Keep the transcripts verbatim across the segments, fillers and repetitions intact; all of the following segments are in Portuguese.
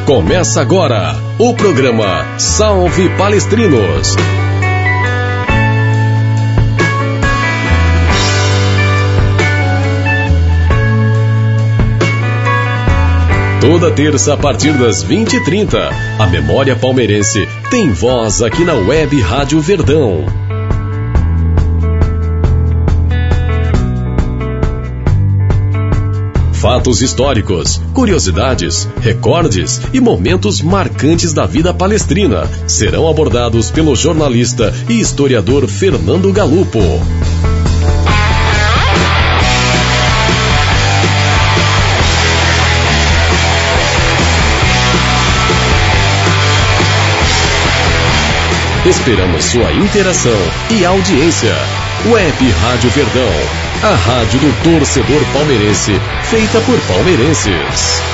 Começa agora o programa Salve Palestrinos. Toda terça a partir das vinte e trinta, a memória palmeirense tem voz aqui na Web Rádio Verdão. Fatos históricos, curiosidades, recordes e momentos marcantes da vida palestrina serão abordados pelo jornalista e historiador Fernando Galupo. Esperamos sua interação e audiência. Web Rádio Verdão, a rádio do torcedor palmeirense, feita por palmeirenses.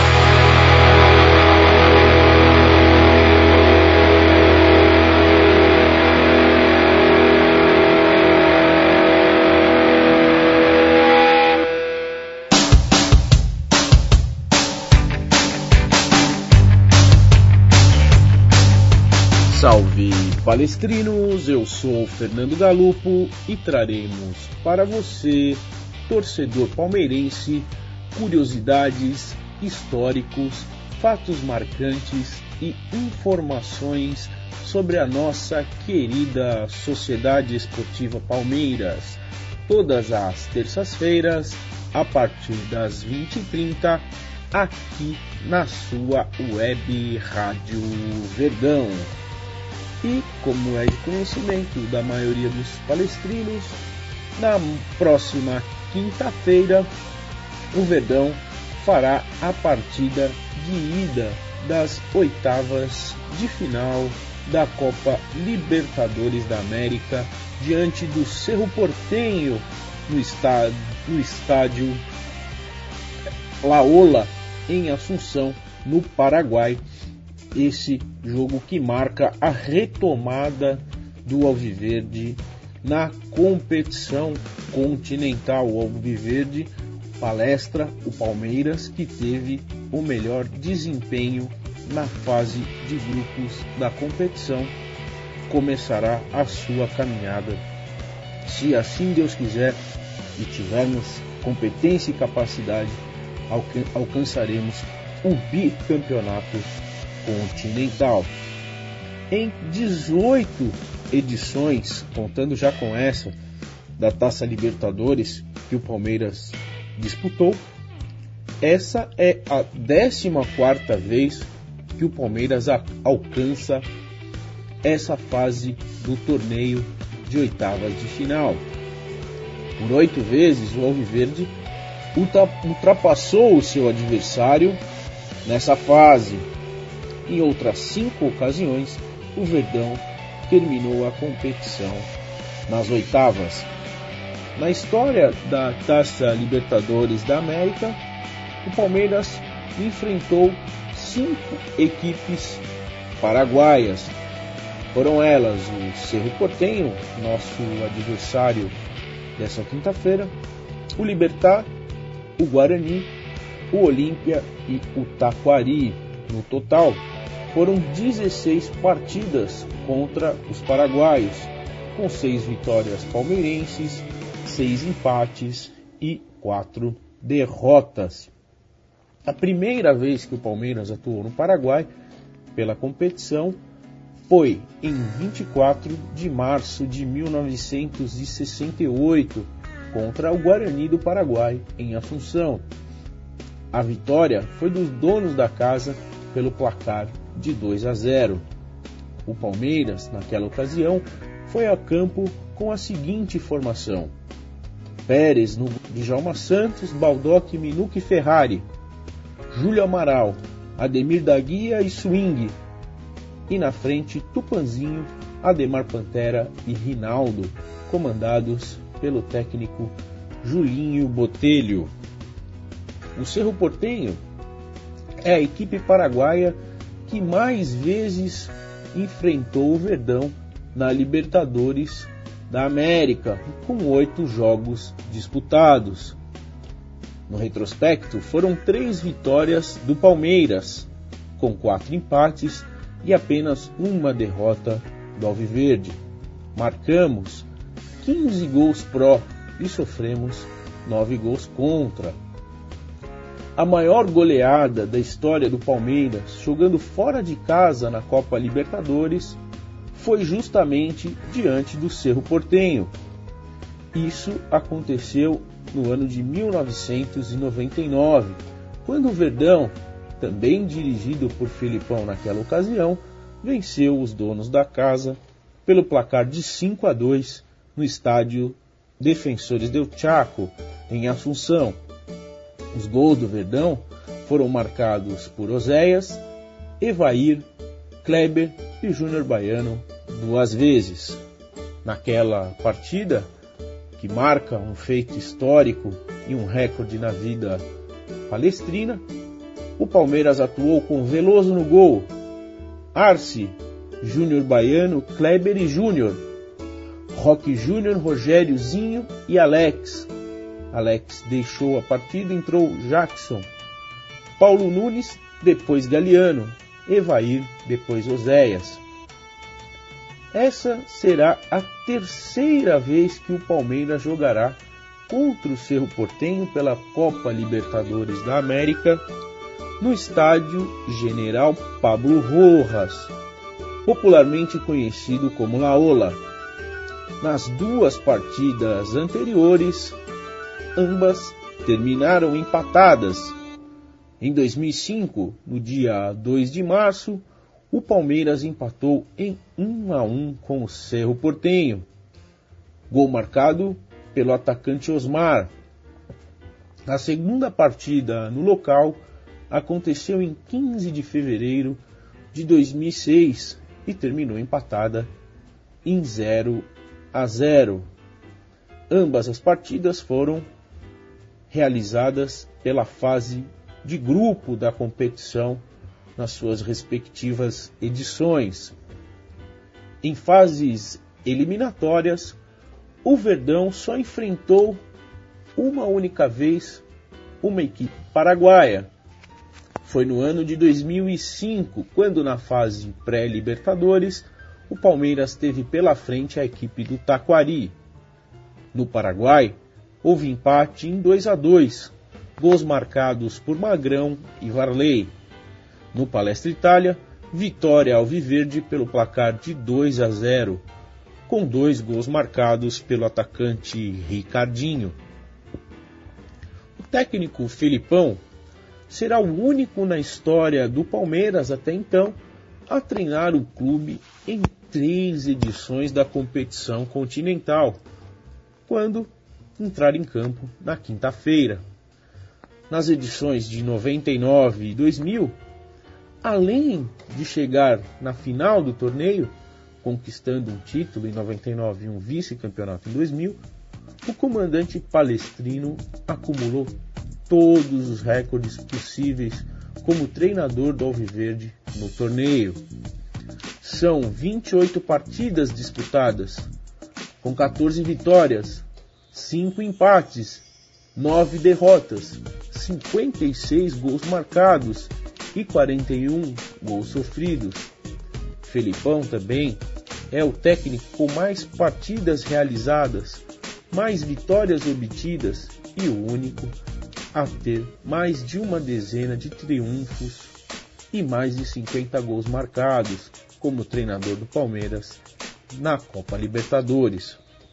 Salve palestrinos, eu sou Fernando Galupo e traremos para você, torcedor palmeirense, curiosidades, históricos, fatos marcantes e informações sobre a nossa querida Sociedade Esportiva Palmeiras, todas as terças-feiras, a partir das vinte e trinta, aqui na sua Web Rádio Verdão. E, como é de conhecimento da maioria dos palestrinos, na próxima quinta-feira, o Verdão fará a partida de ida das oitavas de final da Copa Libertadores da América diante do Cerro Porteño no estádio, no estádio La Ola, em Assunção, no Paraguai. Esse jogo que marca a retomada do Alviverde na competição continental. O Alviverde palestra o Palmeiras, que teve o melhor desempenho na fase de grupos da competição, começará a sua caminhada, se assim Deus quiser e tivermos competência e capacidade, alcan- alcançaremos o bicampeonato continental. Em dezoito edições, contando já com essa da Taça Libertadores que o Palmeiras disputou, essa é a décima quarta vez que o Palmeiras a- alcança essa fase do torneio de oitavas de final. Por oito vezes o Alviverde ultra- ultrapassou o seu adversário nessa fase. Em outras cinco ocasiões, o Verdão terminou a competição nas oitavas. Na história da Taça Libertadores da América, o Palmeiras enfrentou cinco equipes paraguaias. Foram elas o Cerro Porteño, nosso adversário dessa quinta-feira, o Libertad, o Guarani, o Olímpia e o Taquari. No total, foram dezesseis partidas contra os paraguaios, com seis vitórias palmeirenses, seis empates e quatro derrotas. A primeira vez que o Palmeiras atuou no Paraguai pela competição foi em vinte e quatro de março de mil novecentos e sessenta e oito, contra o Guarani do Paraguai, em Assunção. A vitória foi dos donos da casa pelo placar de dois a zero. O Palmeiras, naquela ocasião, foi a campo com a seguinte formação: Pérez no Djalma Santos, Baldock, Minuque e Ferrari, Júlio Amaral, Ademir da Guia e Swing, e na frente Tupanzinho, Ademar Pantera e Rinaldo, comandados pelo técnico Julinho Botelho. O Cerro Porteño é a equipe paraguaia que mais vezes enfrentou o Verdão na Libertadores da América, com oito jogos disputados. No retrospecto, foram três vitórias do Palmeiras, com quatro empates e apenas uma derrota do Alviverde. Marcamos quinze gols pró e sofremos nove gols contra. A maior goleada da história do Palmeiras, jogando fora de casa na Copa Libertadores, foi justamente diante do Cerro Porteño. Isso aconteceu no ano de mil novecentos e noventa e nove, quando o Verdão, também dirigido por Felipão naquela ocasião, venceu os donos da casa pelo placar de cinco a dois no estádio Defensores del Chaco, em Assunção. Os gols do Verdão foram marcados por Oséias, Evair, Kleber e Júnior Baiano duas vezes. Naquela partida, que marca um feito histórico e um recorde na vida palestrina, o Palmeiras atuou com Veloso no gol, Arce, Júnior Baiano, Kleber e Júnior, Roque Júnior, Rogério, Zinho e Alex. Alex deixou a partida, entrou Jackson, Paulo Nunes, depois Galeano, Evair, depois Oséias. Essa será a terceira vez que o Palmeiras jogará contra o Cerro Porteño pela Copa Libertadores da América no estádio General Pablo Rojas, popularmente conhecido como La Ola. Nas duas partidas anteriores, ambas terminaram empatadas. Em dois mil e cinco, no dia dois de março, o Palmeiras empatou em um a um com o Cerro Porteño. Gol marcado pelo atacante Osmar. A segunda partida no local aconteceu em quinze de fevereiro de dois mil e seis e terminou empatada em zero a zero. Ambas as partidas foram realizadas pela fase de grupo da competição nas suas respectivas edições. Em fases eliminatórias, o Verdão só enfrentou uma única vez uma equipe paraguaia. Foi no ano de dois mil e cinco, quando na fase pré-Libertadores, o Palmeiras teve pela frente a equipe do Taquari. No Paraguai, houve empate em dois a dois, gols marcados por Magrão e Varley. No Palestra Itália, vitória alviverde pelo placar de dois a zero, com dois gols marcados pelo atacante Ricardinho. O técnico Felipão será o único na história do Palmeiras até então a treinar o clube em três edições da competição continental, quando entrar em campo na quinta-feira. Nas edições de noventa e nove e dois mil, além de chegar na final do torneio, conquistando um título em noventa e nove e um vice-campeonato em dois mil, o comandante palestrino acumulou todos os recordes possíveis como treinador do Alviverde no torneio. São vinte e oito partidas disputadas, com quatorze vitórias, cinco empates, nove derrotas, cinquenta e seis gols marcados e quarenta e um gols sofridos. Felipão também é o técnico com mais partidas realizadas, mais vitórias obtidas e o único a ter mais de uma dezena de triunfos e mais de cinquenta gols marcados como treinador do Palmeiras na Copa Libertadores.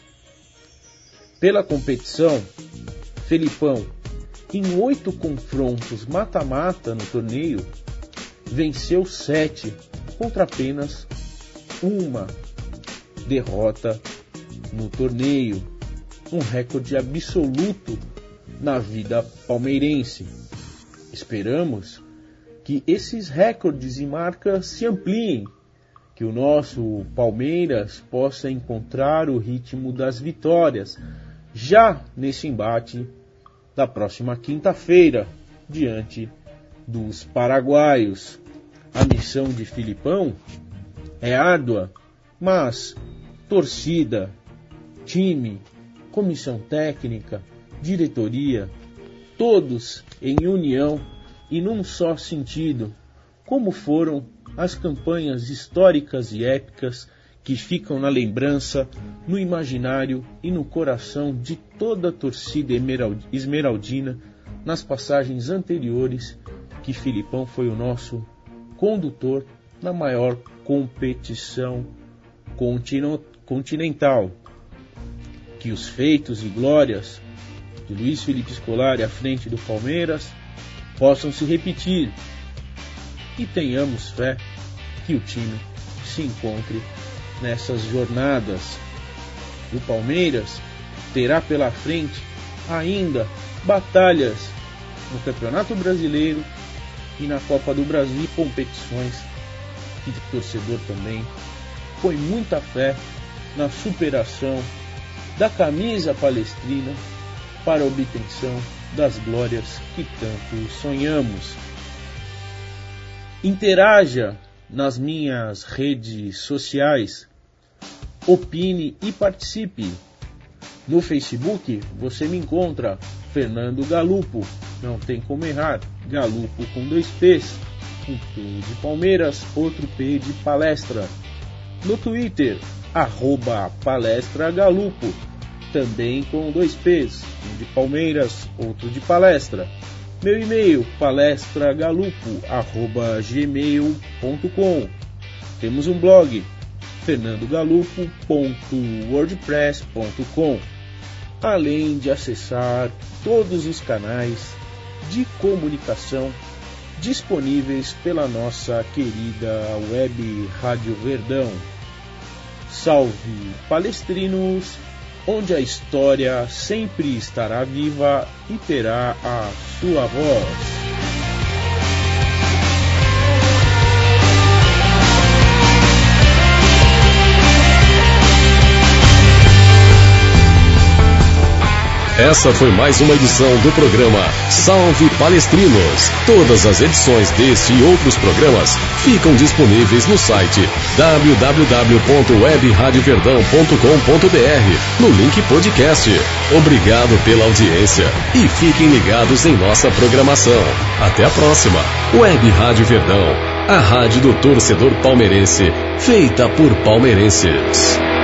Pela competição, Felipão, em oito confrontos mata-mata no torneio, venceu sete contra apenas uma derrota no torneio, um recorde absoluto na vida palmeirense. Esperamos que esses recordes e marcas se ampliem, que o nosso Palmeiras possa encontrar o ritmo das vitórias já nesse embate da próxima quinta-feira, diante dos paraguaios. A missão de Felipão é árdua, mas torcida, time, comissão técnica, diretoria, todos em união e num só sentido, como foram as campanhas históricas e épicas que ficam na lembrança, no imaginário e no coração de toda a torcida esmeraldina nas passagens anteriores que Filipão foi o nosso condutor na maior competição continental. Que os feitos e glórias de Luiz Felipe Scolari à frente do Palmeiras possam se repetir e tenhamos fé que o time se encontre nessas jornadas. O Palmeiras terá pela frente ainda batalhas no Campeonato Brasileiro e na Copa do Brasil, competições que o torcedor também põe muita fé na superação da camisa palestrina para a obtenção das glórias que tanto sonhamos. Interaja nas minhas redes sociais, opine e participe. No Facebook você me encontra Fernando Galupo, não tem como errar, Galupo com dois P's, um P de Palmeiras, outro P de Palestra. No Twitter, arroba Palestra Galupo, também com dois P's, um de Palmeiras, outro de Palestra. Meu e-mail, palestragalupo arroba gmail ponto com. Temos um blog, fernando galupo ponto wordpress ponto com, além de acessar todos os canais de comunicação disponíveis pela nossa querida web Rádio Verdão. Salve palestrinos, onde a história sempre estará viva e terá a sua voz. Essa foi mais uma edição do programa Salve Palestrinos. Todas as edições deste e outros programas ficam disponíveis no site w w w ponto web rádio verdão ponto com ponto b r, no link podcast. Obrigado pela audiência e fiquem ligados em nossa programação. Até a próxima. Web Rádio Verdão, a rádio do torcedor palmeirense, feita por palmeirenses.